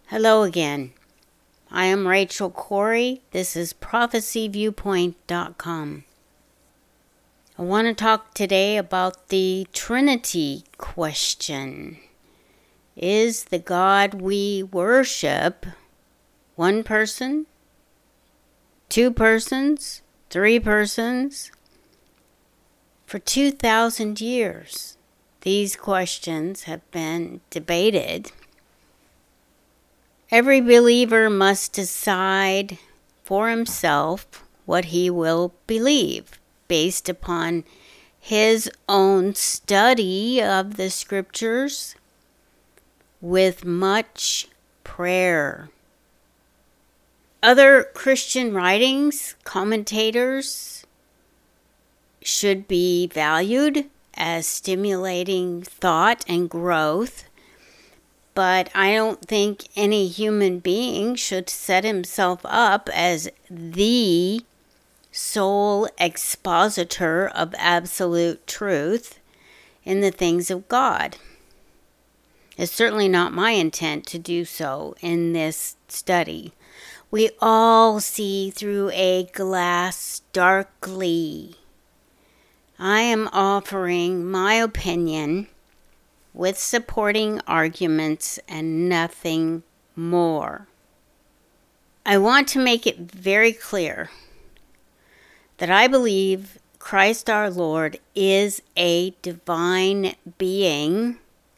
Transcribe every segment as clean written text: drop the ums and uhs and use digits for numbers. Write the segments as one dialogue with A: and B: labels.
A: Hello again. I am Rachel Corey. This is prophecyviewpoint.com. I want to talk today about the Trinity question. Is the God we worship one person, two persons, three persons? For 2,000 years, these questions have been debated. Every believer must decide for himself what he will believe based upon his own study of the scriptures with much prayer. Other Christian writings, commentators, should be valued as stimulating thought and growth. But I don't think any human being should set himself up as the sole expositor of absolute truth in the things of God. It's certainly not my intent to do so in this study. We all see through a glass darkly. I am offering my opinion with supporting arguments and nothing more. I want to make it very clear that I believe Christ our Lord is a divine being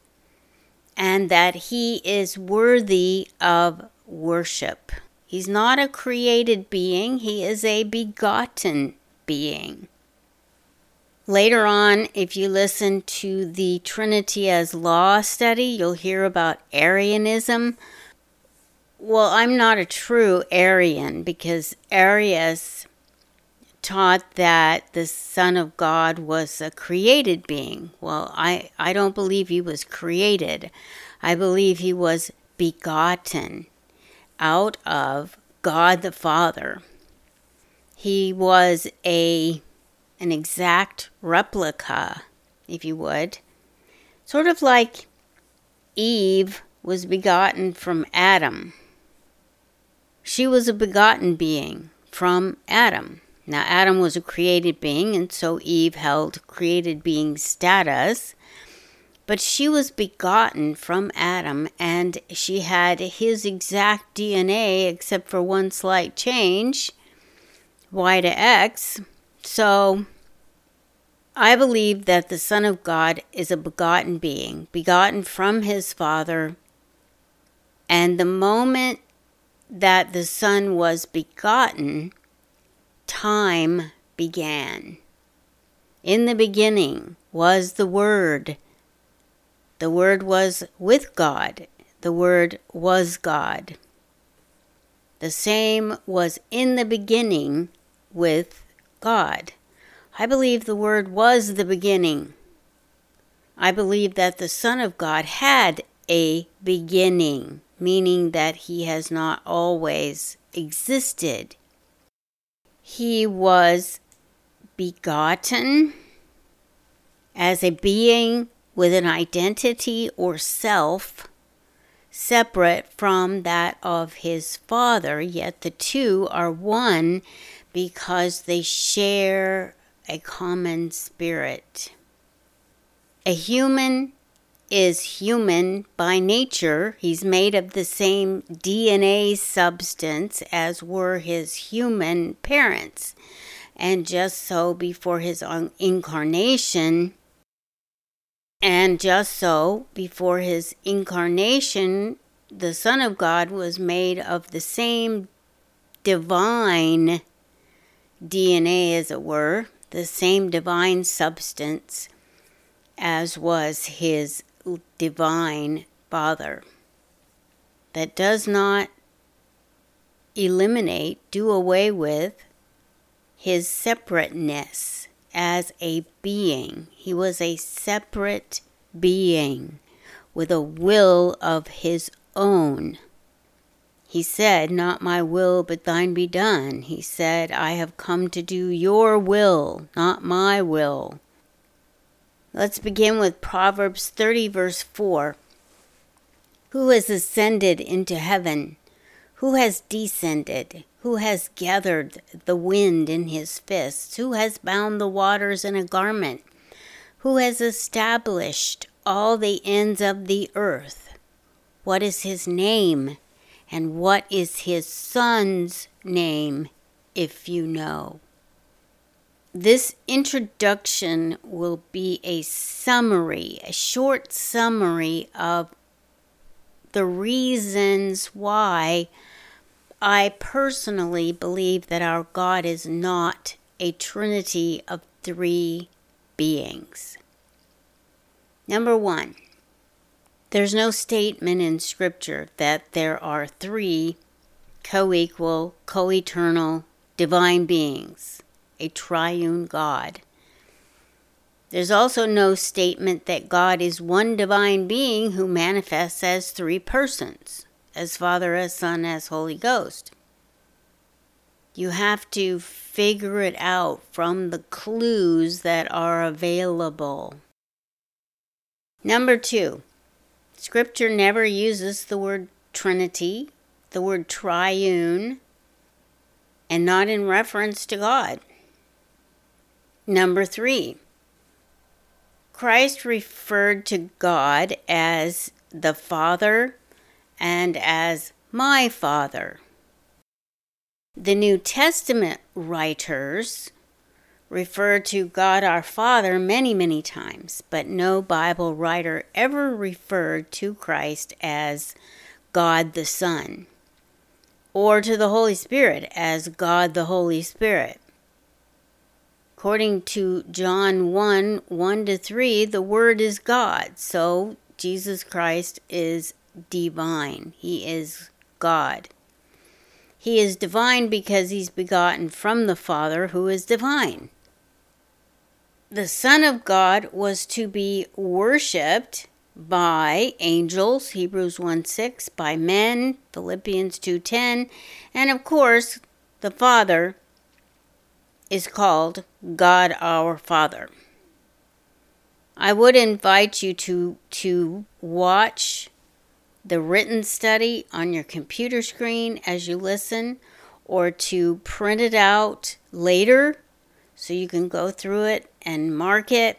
A: and that he is worthy of worship. He's not a created being, he is a begotten being. Later on, if you listen to the Trinity as Law study, you'll hear about Arianism. Well, I'm not a true Arian because Arius taught that the Son of God was a created being. Well, I don't believe he was created. I believe he was begotten out of God the Father. He was an exact replica, if you would. Sort of like Eve was begotten from Adam. She was a begotten being from Adam. Now, Adam was a created being, and so Eve held created being status. But she was begotten from Adam, and she had his exact DNA, except for one slight change, Y to X. So, I believe that the Son of God is a begotten being, begotten from his Father. And the moment that the Son was begotten, time began. In the beginning was the Word. The Word was with God. The Word was God. The same was in the beginning with God. I believe the Word was the beginning. I believe that the Son of God had a beginning, meaning that he has not always existed. He was begotten as a being with an identity or self separate from that of his Father, yet the two are one because they share a common spirit. A human is human by nature. He's made of the same DNA substance as were his human parents. And just so before his incarnation, the Son of God was made of the same divine DNA, as it were, the same divine substance as was his divine Father. That does not eliminate, do away with his separateness as a being. He was a separate being with a will of his own. He said, "Not my will, but thine be done." He said, "I have come to do your will, not my will." Let's begin with Proverbs 30, verse 4. Who has ascended into heaven? Who has descended? Who has gathered the wind in his fists? Who has bound the waters in a garment? Who has established all the ends of the earth? What is his name? And what is his son's name, if you know? This introduction will be a summary, a short summary of the reasons why I personally believe that our God is not a trinity of three beings. Number one, there's no statement in Scripture that there are three co-equal, co-eternal, divine beings, a triune God. There's also no statement that God is one divine being who manifests as three persons, as Father, as Son, as Holy Ghost. You have to figure it out from the clues that are available. Number two, Scripture never uses the word Trinity, the word triune, and not in reference to God. Number three, Christ referred to God as the Father and as my Father. The New Testament writers refer to God our Father many, many times, but no Bible writer ever referred to Christ as God the Son, or to the Holy Spirit as God the Holy Spirit. According to John 1:1-3, the Word is God, so Jesus Christ is divine. He is God. He is divine because he's begotten from the Father who is divine. The Son of God was to be worshipped by angels, Hebrews 1:6, by men, Philippians 2:10, and of course, the Father is called God our Father. I would invite you to watch the written study on your computer screen as you listen, or to print it out later so you can go through it and mark it.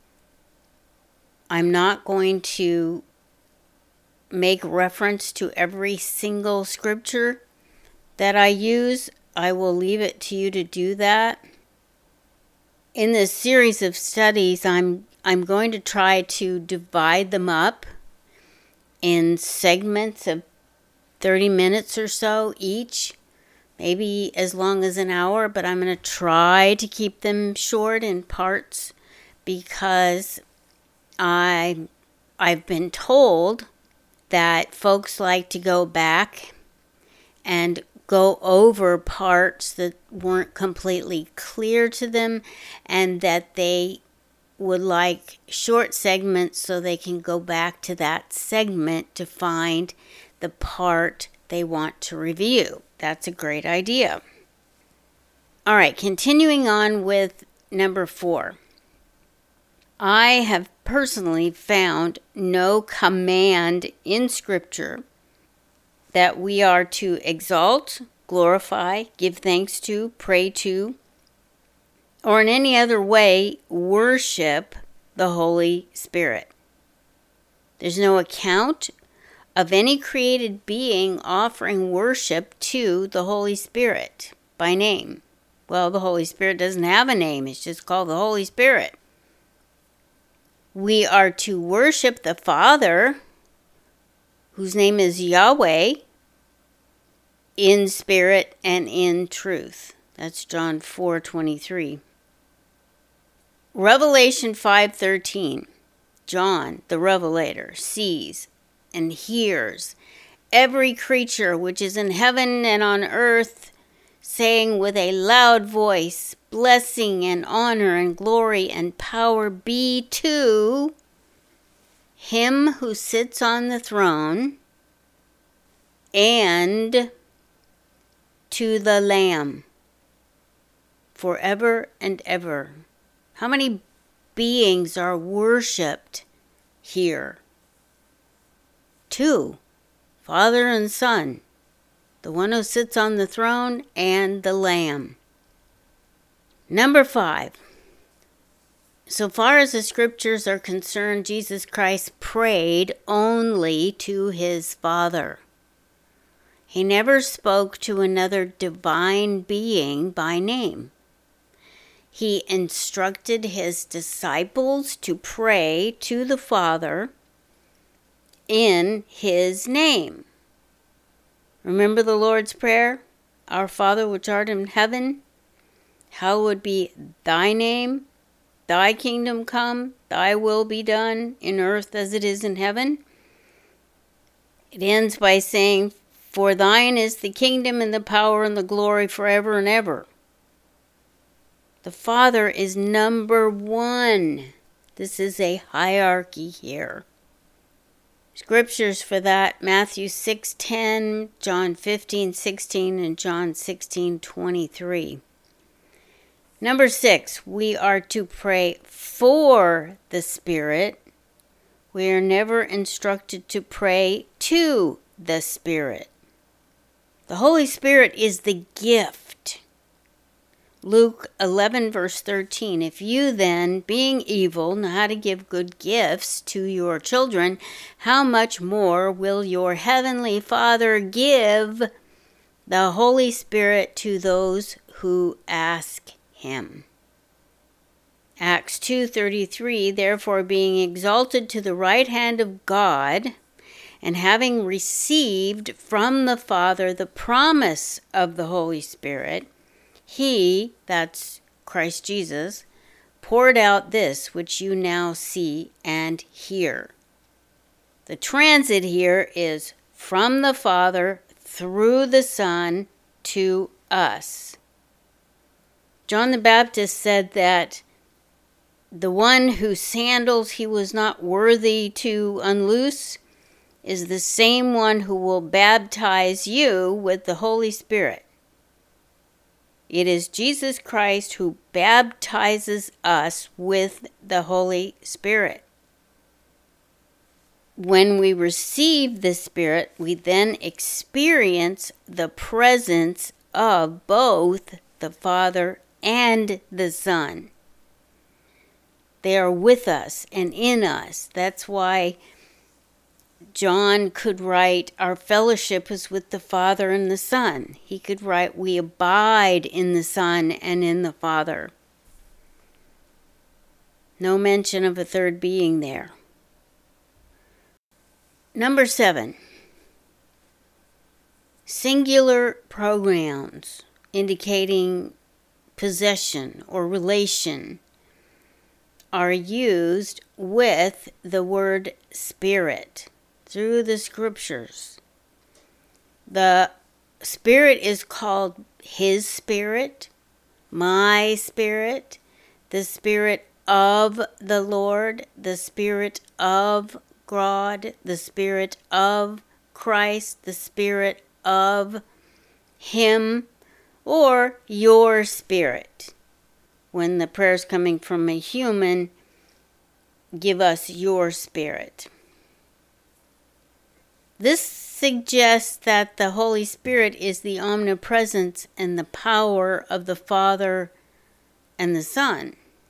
A: I'm not going to make reference to every single scripture that I use. I will leave it to you to do that. In this series of studies, I'm going to try to divide them up in segments of 30 minutes or so each, maybe as long as an hour, but I'm going to try to keep them short in parts because I've been told that folks like to go back and go over parts that weren't completely clear to them, and that they would like short segments so they can go back to that segment to find the part they want to review. That's a great idea. All right, continuing on with number 4. I have personally found no command in Scripture that we are to exalt, glorify, give thanks to, pray to, or in any other way worship the Holy Spirit. There's no account of any created being offering worship to the Holy Spirit by name. Well, the Holy Spirit doesn't have a name. It's just called the Holy Spirit. We are to worship the Father, whose name is Yahweh, in spirit and in truth. That's John 4:23. Revelation 5:13. John, the Revelator, sees and hears every creature which is in heaven and on earth, saying with a loud voice, blessing and honor and glory and power be to him who sits on the throne and to the Lamb forever and ever. How many beings are worshipped here? 2. Father and Son, the one who sits on the throne and the Lamb. Number 5. So far as the scriptures are concerned, Jesus Christ prayed only to his Father. He never spoke to another divine being by name. He instructed his disciples to pray to the Father in his name. Remember the Lord's Prayer? Our Father which art in heaven, hallowed be thy name. Thy kingdom come, thy will be done in earth as it is in heaven. It ends by saying, for thine is the kingdom and the power and the glory forever and ever. The Father is number 1. This is a hierarchy here. Scriptures for that, Matthew 6:10, John 15:16, and John 16:23. Number 6, we are to pray for the Spirit. We are never instructed to pray to the Spirit. The Holy Spirit is the gift. Luke 11 verse 13, if you then, being evil, know how to give good gifts to your children, how much more will your heavenly Father give the Holy Spirit to those who ask him. Acts 2:33, therefore being exalted to the right hand of God, and having received from the Father the promise of the Holy Spirit, he, that's Christ Jesus, poured out this which you now see and hear. The transit here is from the Father through the Son to us. John the Baptist said that the one whose sandals he was not worthy to unloose is the same one who will baptize you with the Holy Spirit. It is Jesus Christ who baptizes us with the Holy Spirit. When we receive the Spirit, we then experience the presence of both the Father and the Son. They are with us and in us. That's why John could write, our fellowship is with the Father and the Son. He could write, we abide in the Son and in the Father. No mention of a third being there. Number 7. Singular pronouns indicating possession or relation are used with the word Spirit through the scriptures. The Spirit is called His Spirit, my Spirit, the Spirit of the Lord, the Spirit of God, the Spirit of Christ, the Spirit of Him, or your spirit. When the prayer's coming from a human, give us your spirit. This suggests that the Holy Spirit is the omnipresence and the power of the Father and the Son.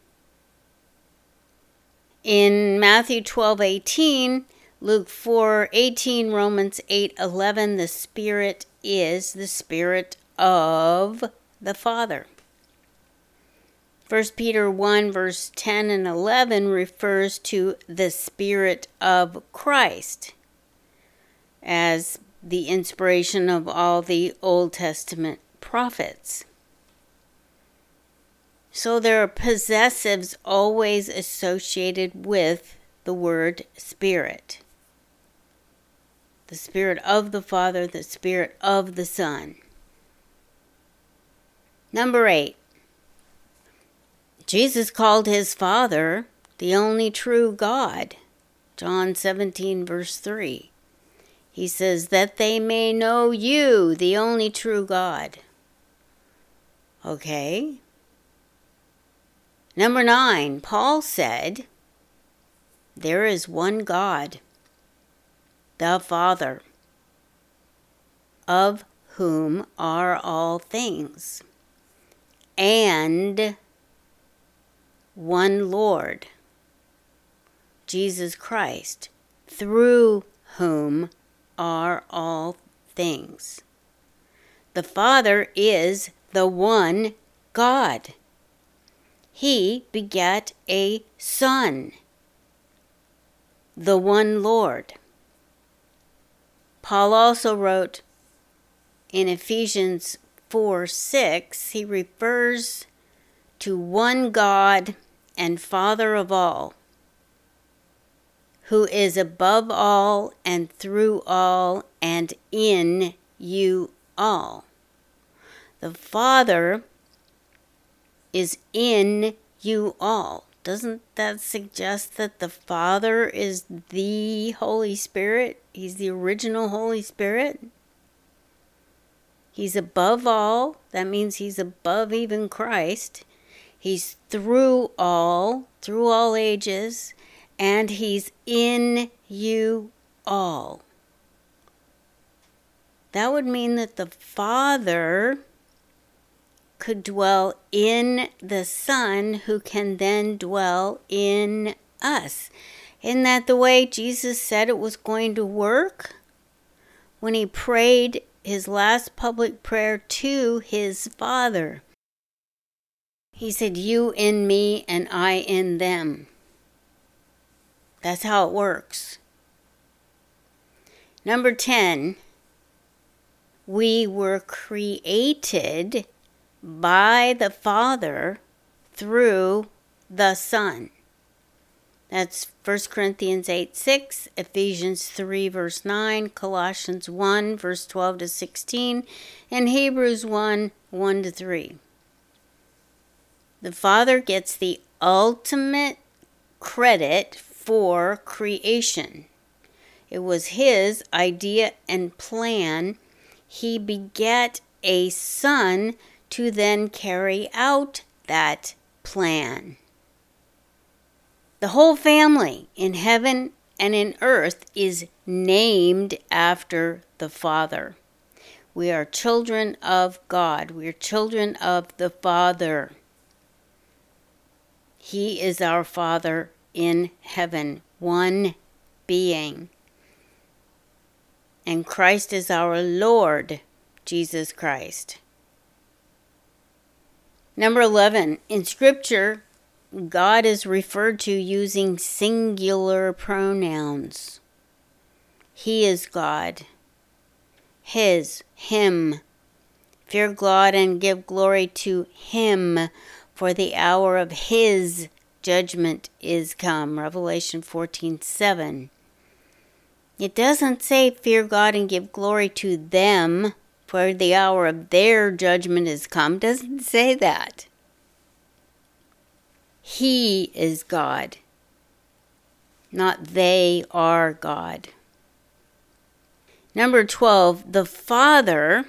A: In Matthew 12:18, Luke 4:18, Romans 8:11, the Spirit is the Spirit of the Father. 1 Peter 1 verse 10 and 11 refers to the Spirit of Christ as the inspiration of all the Old Testament prophets. So there are possessives always associated with the word Spirit. The Spirit of the Father, the Spirit of the Son. Number 8. Jesus called his Father the only true God. John 17 verse 3. He says, that they may know you, the only true God. Okay. Number 9, Paul said, there is one God, the Father, of whom are all things, and one Lord, Jesus Christ, through whom are all things. The Father is the one God. He begat a Son, the one Lord. Paul also wrote in Ephesians 4:6, he refers to one God and Father of all, who is above all and through all and in you all. The Father is in you all. Doesn't that suggest that the Father is the Holy Spirit? He's the original Holy Spirit. He's above all. That means he's above even Christ. He's through all ages, and he's in you all. That would mean that the Father could dwell in the Son, who can then dwell in us. Isn't that the way Jesus said it was going to work? When he prayed his last public prayer to his Father, he said, "You in me and I in them." That's how it works. Number 10, we were created by the Father through the Son. That's 1 Corinthians 8:6, Ephesians 3 verse 9, Colossians 1 verse 12 to 16, and Hebrews 1, 1 to 3. The Father gets the ultimate credit for creation. It was his idea and plan. He begat a Son to then carry out that plan. The whole family in heaven and in earth is named after the Father. We are children of God. We are children of the Father. He is our Father in heaven, one being. And Christ is our Lord, Jesus Christ. Number 11, in Scripture, God is referred to using singular pronouns. He is God. His, him. Fear God and give glory to him, for the hour of his judgment is come. Revelation 14:7. It doesn't say fear God and give glory to them, for the hour of their judgment is come. It doesn't say that. He is God, not they are God. Number 12, the Father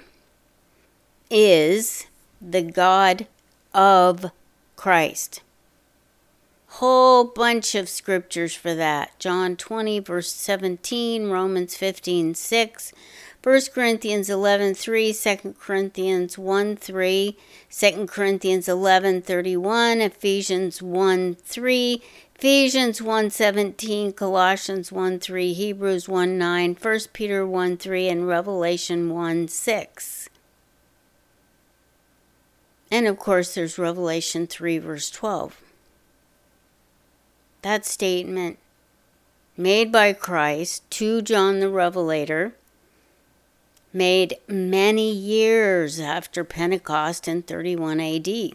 A: is the God of Christ. Whole bunch of scriptures for that. John 20, verse 17, Romans 15:6, 1 Corinthians 11:3, 2 Corinthians 1:3, 2 Corinthians 11:31, Ephesians 1:3, Ephesians 1:17, Colossians 1:3, Hebrews 1:9, 1 Peter 1:3, and Revelation 1:6. And of course, there's Revelation 3, verse 12. That statement made by Christ to John the Revelator, made many years after Pentecost in 31 AD.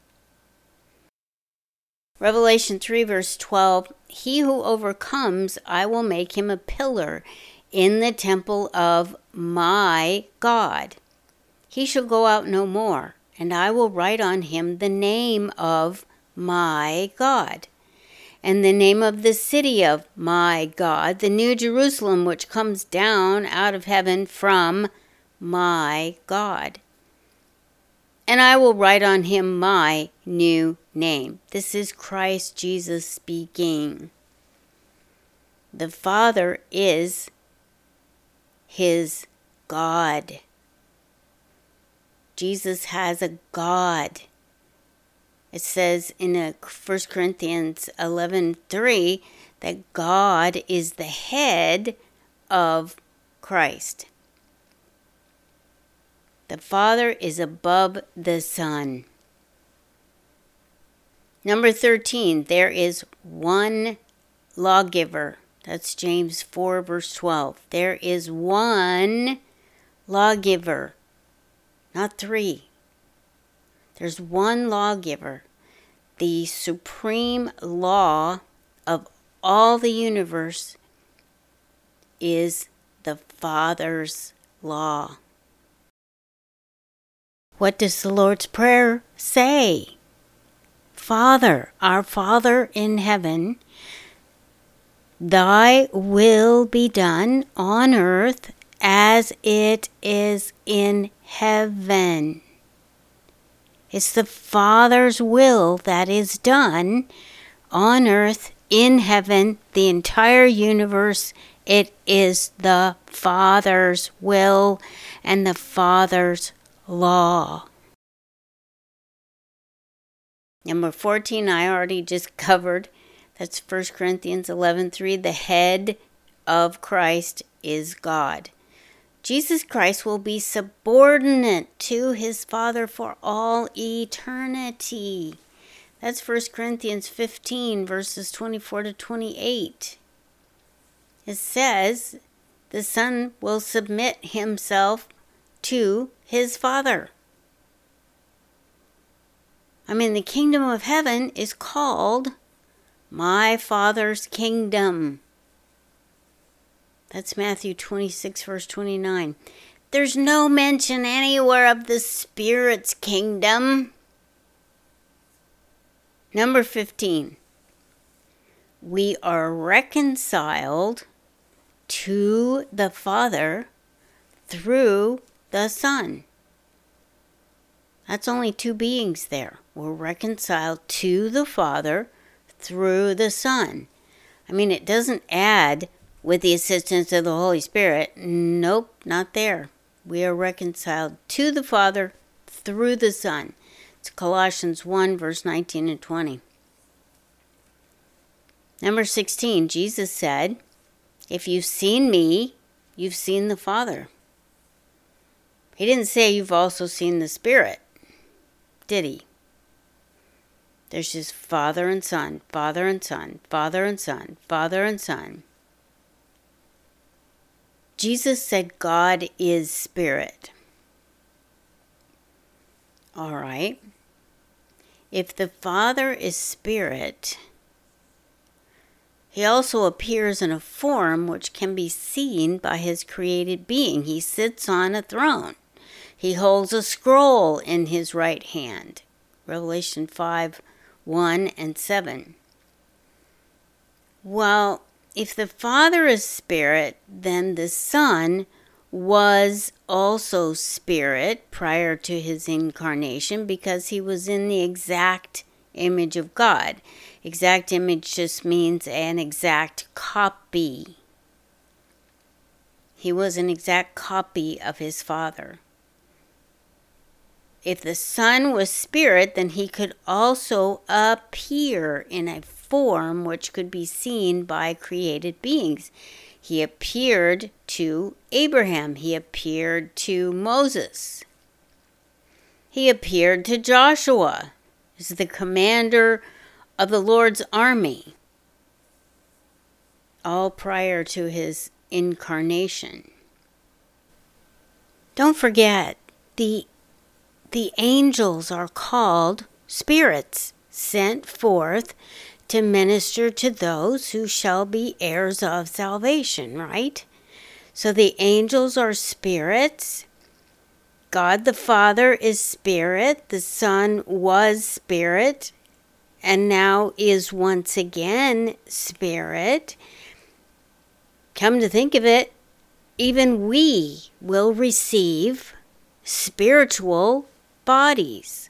A: Revelation 3 verse 12, he who overcomes, I will make him a pillar in the temple of my God. He shall go out no more, and I will write on him the name of my God, and the name of the city of my God, the new Jerusalem, which comes down out of heaven from my God. And I will write on him my new name. This is Christ Jesus speaking. The Father is his God. Jesus has a God. It says in 1 Corinthians 11:3 that God is the head of Christ. The Father is above the Son. Number 13, there is one lawgiver. That's James 4, verse 12. There is one lawgiver, not three. There's one lawgiver. The supreme law of all the universe is the Father's law. What does the Lord's Prayer say? Father, our Father in heaven, thy will be done on earth as it is in heaven. It's the Father's will that is done on earth, in heaven, the entire universe. It is the Father's will and the Father's law. Number 14, I already just covered. That's 1 Corinthians 11:3. The head of Christ is God. Jesus Christ will be subordinate to his Father for all eternity. That's 1 Corinthians 15, verses 24 to 28. It says the Son will submit himself to his Father. The kingdom of heaven is called my Father's kingdom. That's Matthew 26, verse 29. There's no mention anywhere of the Spirit's kingdom. Number 15. We are reconciled to the Father through the Son. That's only two beings there. We're reconciled to the Father through the Son. It doesn't add with the assistance of the Holy Spirit. Nope, not there. We are reconciled to the Father through the Son. It's Colossians 1, verse 19 and 20. Number 16, Jesus said, if you've seen me, you've seen the Father. He didn't say you've also seen the Spirit, did he? There's just Father and Son, Father and Son, Father and Son, Father and Son. Jesus said God is Spirit. All right. If the Father is Spirit, he also appears in a form which can be seen by his created being. He sits on a throne. He holds a scroll in his right hand. Revelation 5, 1 and 7. Well, if the Father is Spirit, then the Son was also Spirit prior to his incarnation because he was in the exact image of God. Exact image just means an exact copy. He was an exact copy of his Father. If the Son was Spirit, then he could also appear in a form which could be seen by created beings. He appeared to Abraham. He appeared to Moses. He appeared to Joshua as the commander of the Lord's army, all prior to his incarnation. Don't forget, the angels are called spirits, sent forth to minister to those who shall be heirs of salvation, right? So the angels are spirits. God the Father is Spirit. The Son was Spirit and now is once again Spirit. Come to think of it, even we will receive spiritual bodies.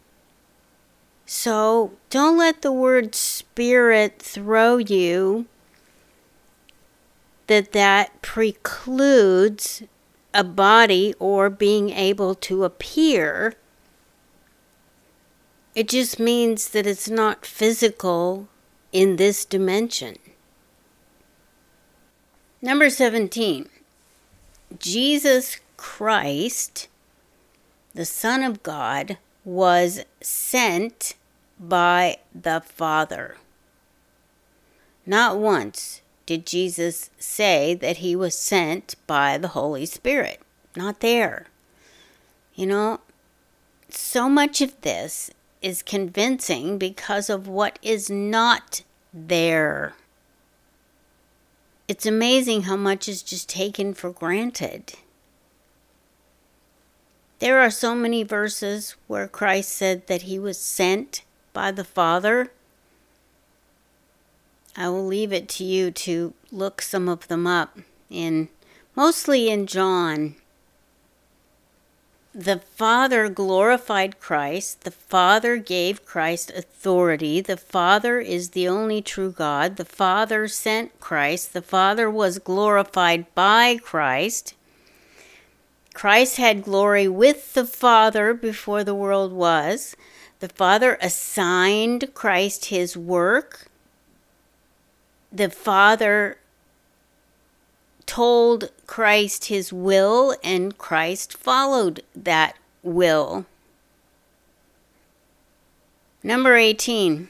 A: So don't let the word spirit throw you that precludes a body or being able to appear. It just means that it's not physical in this dimension. Number 17, Jesus Christ, the Son of God, was sent by the Father. Not once did Jesus say that he was sent by the Holy Spirit. Not there. You know, so much of this is convincing because of what is not there. It's amazing how much is just taken for granted. There are so many verses where Christ said that he was sent by the Father. I will leave it to you to look some of them up, mostly in John. The Father glorified Christ. The Father gave Christ authority. The Father is the only true God. The Father sent Christ. The Father was glorified by Christ. Christ had glory with the Father before the world was. The Father assigned Christ his work. The Father told Christ his will, and Christ followed that will. Number 18,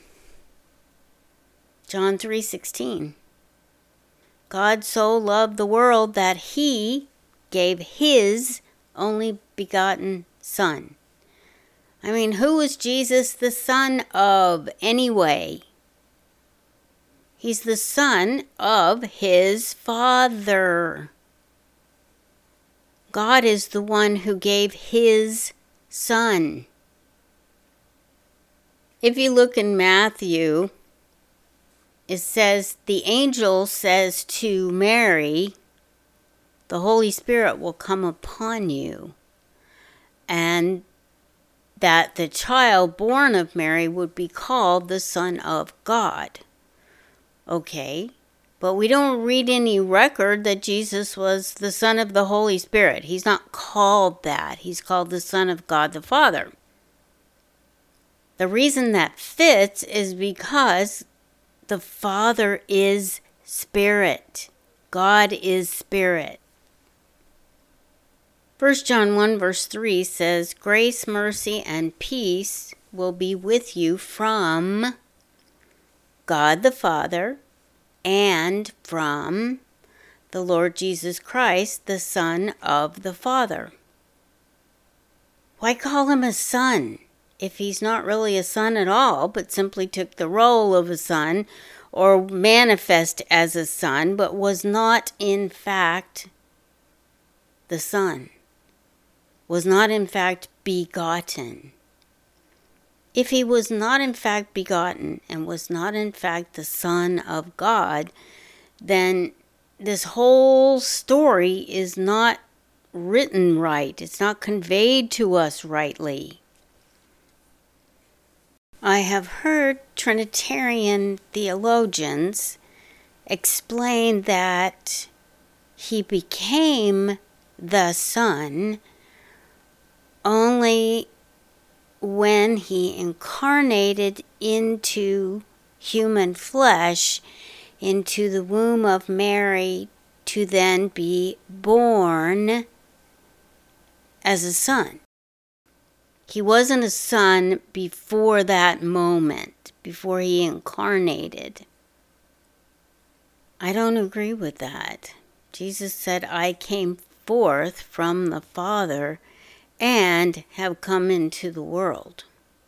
A: John 3:16. God so loved the world that he gave his only begotten Son. I mean, who was Jesus the Son of anyway? He's the Son of his Father. God is the one who gave his Son. If you look in Matthew, it says, the angel says to Mary, the Holy Spirit will come upon you, and that the child born of Mary would be called the Son of God. Okay, but we don't read any record that Jesus was the Son of the Holy Spirit. He's not called that. He's called the Son of God the Father. The reason that fits is because the Father is Spirit. God is Spirit. 1 John 1 verse 3 says, grace, mercy, and peace will be with you from God the Father and from the Lord Jesus Christ, the Son of the Father. Why call him a son if he's not really a son at all, but simply took the role of a son or manifest as a son, but was not in fact the Son, was not in fact begotten? If he was not in fact begotten and was not in fact the Son of God, then this whole story is not written right. It's not conveyed to us rightly. I have heard Trinitarian theologians explain that he became the Son only when he incarnated into human flesh, into the womb of Mary, to then be born as a son. He wasn't a son before that moment, before he incarnated. I don't agree with that. Jesus said, I came forth from the Father and have come into the world.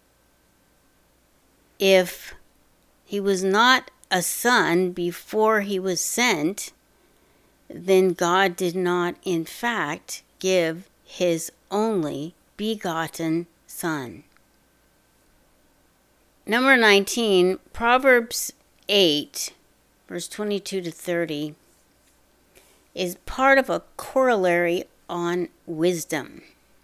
A: If he was not a son before he was sent, then God did not in fact give his only begotten Son. Number 19, Proverbs 8, verse 22 to 30, is part of a corollary on wisdom.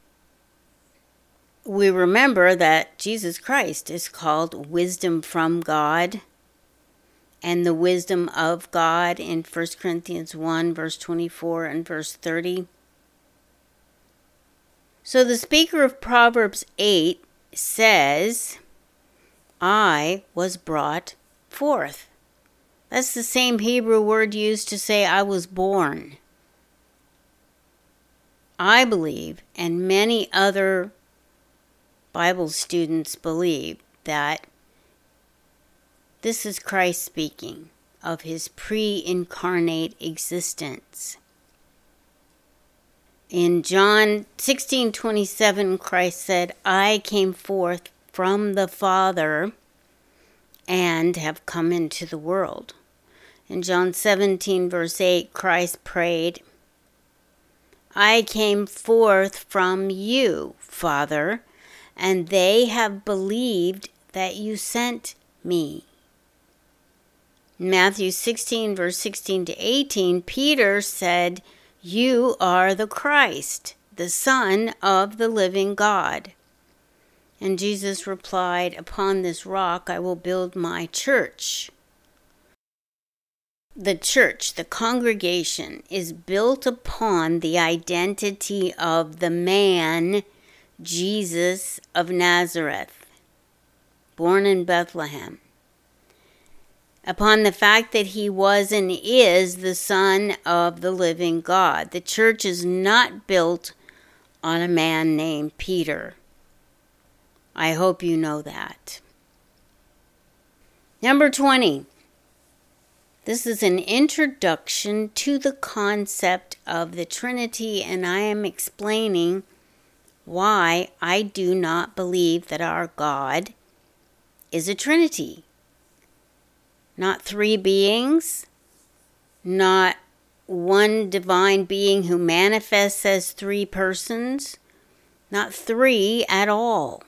A: We remember that Jesus Christ is called wisdom from God, and the wisdom of God in 1 Corinthians 1, verse 24 and verse 30. So the speaker of Proverbs 8 says, I was brought forth. That's the same Hebrew word used to say I was born. I believe, and many other Bible students believe, that this is Christ speaking of his pre-incarnate existence. In John 16:27, Christ said, I came forth from the Father and have come into the world. In John 17, verse 8, Christ prayed, I came forth from you, Father, and they have believed that you sent me. In Matthew 16, verse 16 to 18, Peter said, you are the Christ, the Son of the living God. And Jesus replied, upon this rock I will build my church. The church, the congregation, is built upon the identity of the man, Jesus of Nazareth, born in Bethlehem. Upon the fact that he was and is the Son of the living God. The church is not built on a man named Peter. I hope you know that. Number 20. This is an introduction to the concept of the Trinity, and I am explaining why I do not believe that our God is a Trinity. Not three beings, not one divine being who manifests as three persons, not three at all.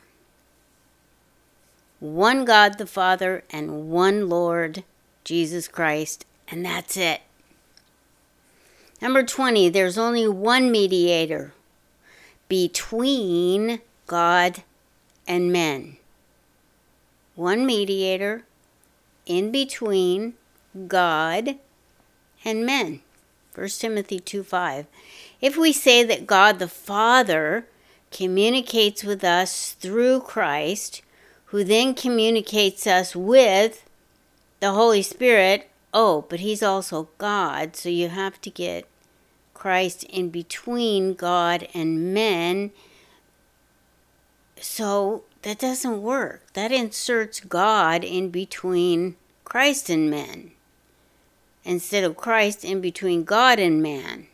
A: One God the Father and one Lord Jesus Christ, and that's it. Number 20, there's only one mediator between God and men. One mediator in between God and men. 1 Timothy 2:5. If we say that God the Father communicates with us through Christ, who then communicates us with the Holy Spirit, but he's also God, so you have to get Christ in between God and men. So that doesn't work. That inserts God in between Christ and men, instead of Christ in between God and man.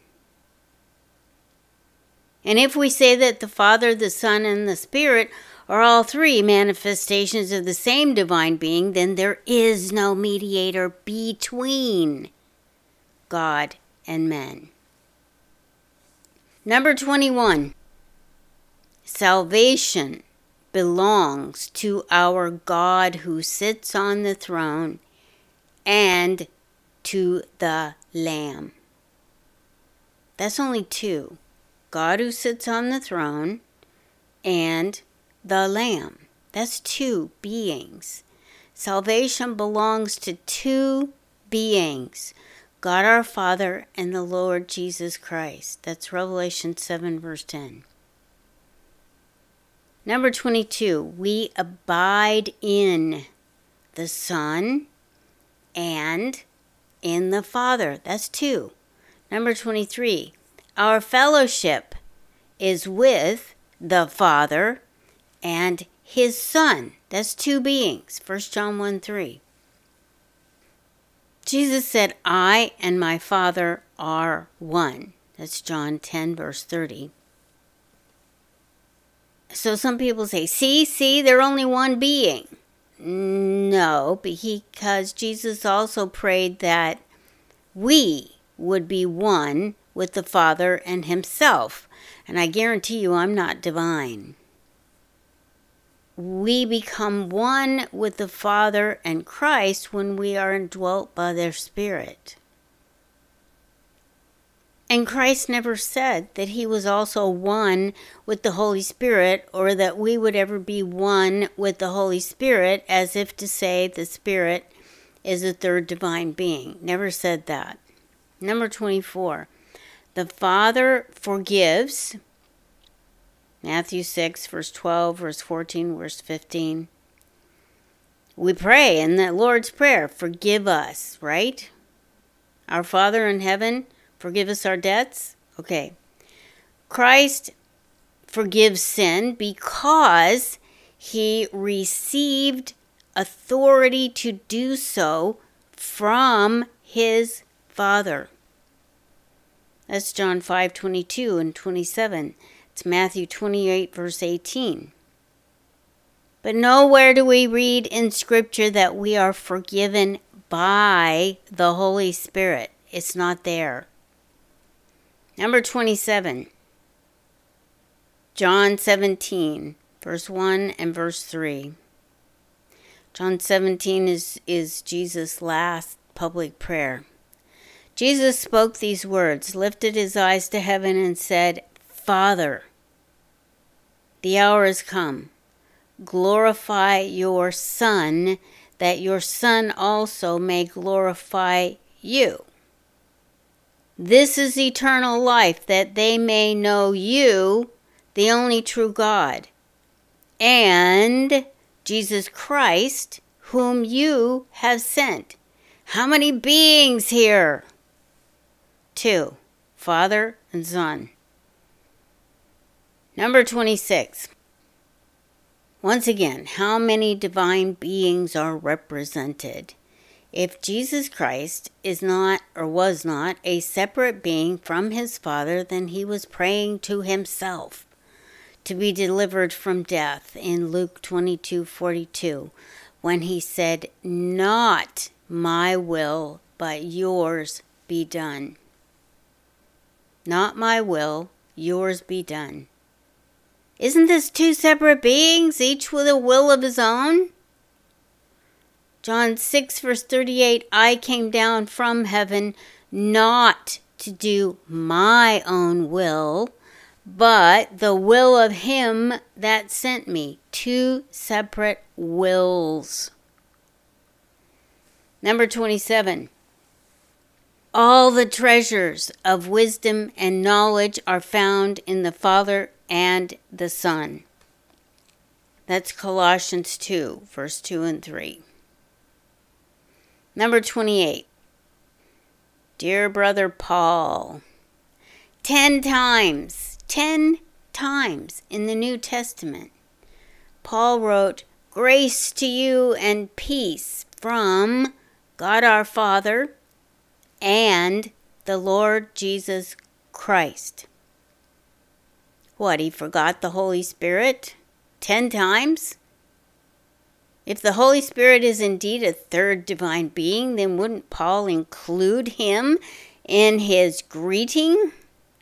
A: And if we say that the Father, the Son, and the Spirit are all three manifestations of the same divine being, then there is no mediator between God and men. Number 21. Salvation belongs to our God who sits on the throne and to the Lamb. That's only two. God who sits on the throne and the Lamb. That's two beings. Salvation belongs to two beings, God our Father and the Lord Jesus Christ. That's Revelation 7, verse 10. Number 22, we abide in the Son and in the Father. That's two. Number 23, our fellowship is with the Father and his Son. That's two beings. 1 John 1:3. Jesus said, I and my Father are one. That's John 10, verse 30. So some people say, see, they're only one being. No, because Jesus also prayed that we would be one with the Father and himself. And I guarantee you I'm not divine. We become one with the Father and Christ when we are indwelt by their Spirit. And Christ never said that he was also one with the Holy Spirit, or that we would ever be one with the Holy Spirit, as if to say the Spirit is a third divine being. Never said that. Number 24, the Father forgives Matthew 6, verse 12, verse 14, verse 15. We pray in the Lord's Prayer, forgive us, right? Our Father in heaven, forgive us our debts. Okay. Christ forgives sin because he received authority to do so from his Father. That's John 5:22 and 27. It's Matthew 28, verse 18. But nowhere do we read in Scripture that we are forgiven by the Holy Spirit. It's not there. Number 27. John 17, verse 1 and verse 3. John 17 is Jesus' last public prayer. Jesus spoke these words, lifted his eyes to heaven, and said, Father, the hour has come. Glorify your Son, that your Son also may glorify you. This is eternal life, that they may know you, the only true God, and Jesus Christ, whom you have sent. How many beings here? 2, Father and Son. Number 26. Once again, how many divine beings are represented? If Jesus Christ is not or was not a separate being from his Father, then he was praying to himself to be delivered from death in Luke 22:42, when he said, Not my will, but yours be done. Not my will, yours be done. Isn't this two separate beings, each with a will of his own? John 6, verse 38, I came down from heaven not to do my own will, but the will of him that sent me. Two separate wills. Number 27. All the treasures of wisdom and knowledge are found in the Father and the Son. That's Colossians 2, verse 2 and 3. Number 28. Dear brother Paul, 10 times in the New Testament, Paul wrote, Grace to you and peace from God our Father and the Lord Jesus Christ. What, he forgot the Holy Spirit 10 times? If the Holy Spirit is indeed a third divine being, then wouldn't Paul include him in his greeting?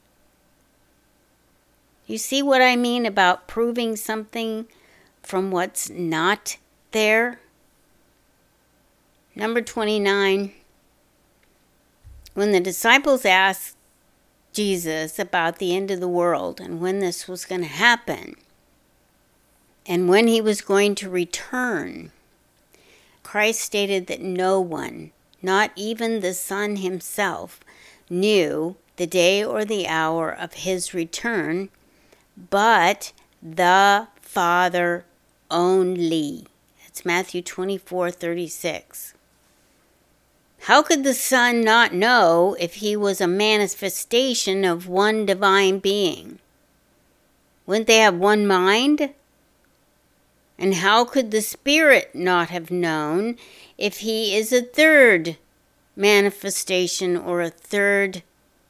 A: You see what I mean about proving something from what's not there? Number 29. When the disciples asked Jesus about the end of the world and when this was going to happen, and when he was going to return, Christ stated that no one, not even the Son himself, knew the day or the hour of his return, but the Father only. It's Matthew 24:36. How could the Son not know if he was a manifestation of one divine being? Wouldn't they have one mind? And how could the Spirit not have known if he is a third manifestation or a third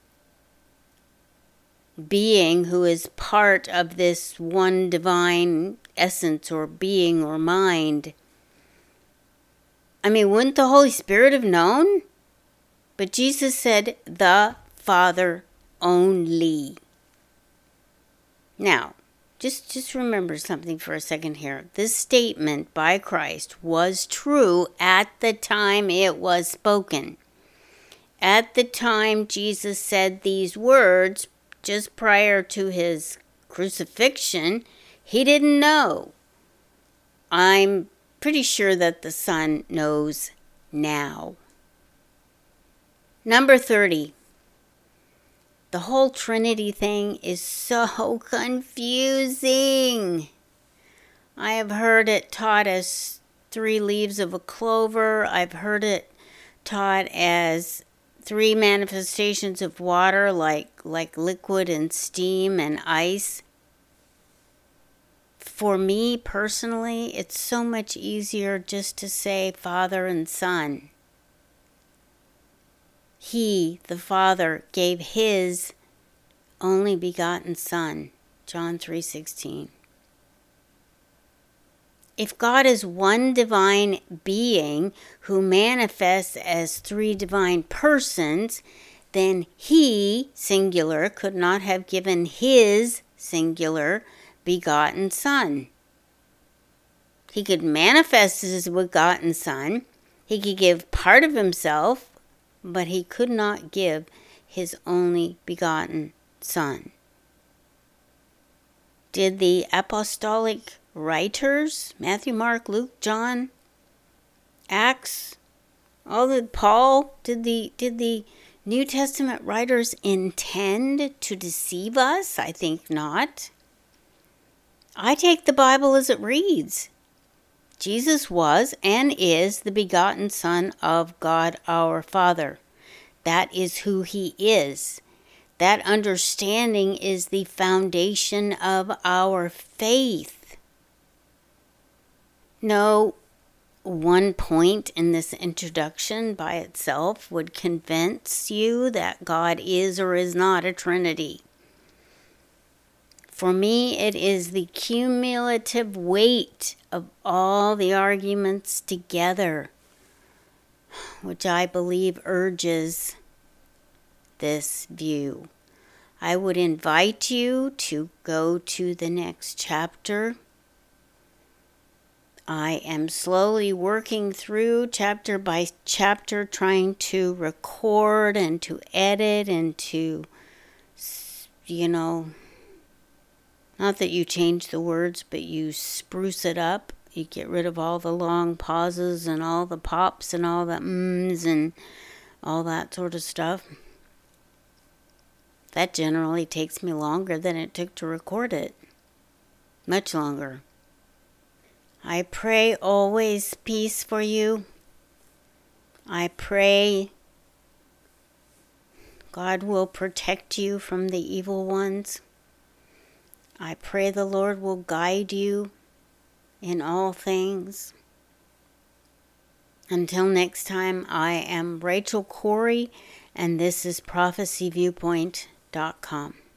A: being who is part of this one divine essence or being or mind? I mean, wouldn't the Holy Spirit have known? But Jesus said, the Father only. Now, just remember something for a second here. This statement by Christ was true at the time it was spoken. At the time Jesus said these words, just prior to his crucifixion, he didn't know. I'm pretty sure that the Son knows now. Number 30. The whole Trinity thing is so confusing. I have heard it taught as 3 leaves of a clover. I've heard it taught as 3 manifestations of water, like liquid and steam and ice. For me personally, it's so much easier just to say Father and Son. He, the Father, gave His only begotten Son, John 3:16. If God is one divine being who manifests as 3 divine persons, then He, singular, could not have given His, singular, begotten Son. He could manifest as His begotten Son. He could give part of Himself, but He could not give His only begotten Son. Did the apostolic writers, Matthew, Mark, Luke, John, Acts, Paul, did the New Testament writers intend to deceive us? I think not. I take the Bible as it reads. Jesus was and is the begotten Son of God our Father. That is who He is. That understanding is the foundation of our faith. No one point in this introduction by itself would convince you that God is or is not a Trinity. For me, it is the cumulative weight of all the arguments together, which I believe urges this view. I would invite you to go to the next chapter. I am slowly working through chapter by chapter, trying to record and to edit and to, not that you change the words, but you spruce it up. You get rid of all the long pauses and all the pops and all the ums and all that sort of stuff. That generally takes me longer than it took to record it. Much longer. I pray always peace for you. I pray God will protect you from the evil ones. I pray the Lord will guide you in all things. Until next time, I am Rachel Corey, and this is prophecyviewpoint.com.